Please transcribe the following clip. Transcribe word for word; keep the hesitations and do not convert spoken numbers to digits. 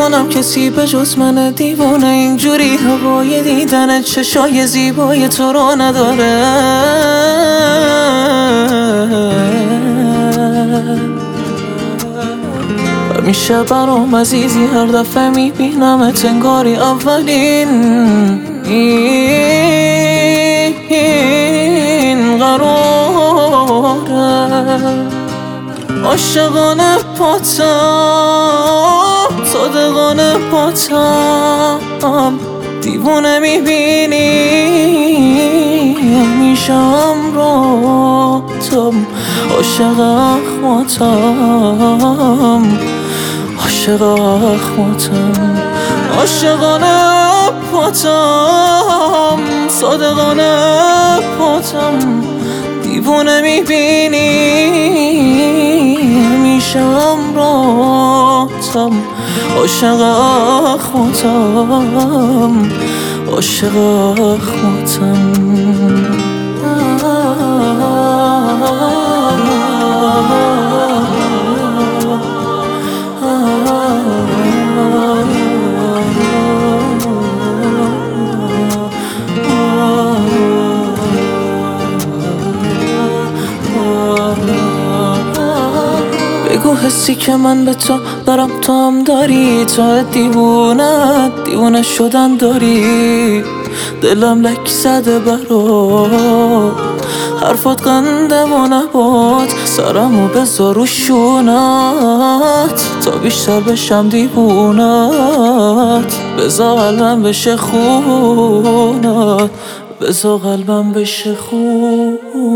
ندانم کسی به جز من دیوونه اینجوری هوای دیدن چشای زیبای تو رو نداره. همیشه برام عزیزی، هر دفعه میبینمت انگاری اولین این قراره. عاشقانه پاتم، صادقانه پاتم، دیوونه میبینی همیشه همراهتم. عاشق اخماتم، عاشق اخماتم، عاشقانه پاتم، صادقانه پاتم، دیوونه میبینی همیشه همراهتم. عاشق اخماتم، عاشق اخماتم. بگو حسی که من به تو دارم تو هم داری، تو دیوونه دیوونه شدن داری. دلم لک زده برات، حرفات قنده و نبات، سرمو بذار رو شونت تا بیشتر بشم دیوونت. بذار قلبم بشه خونت، بذار قلبم بشه خونت.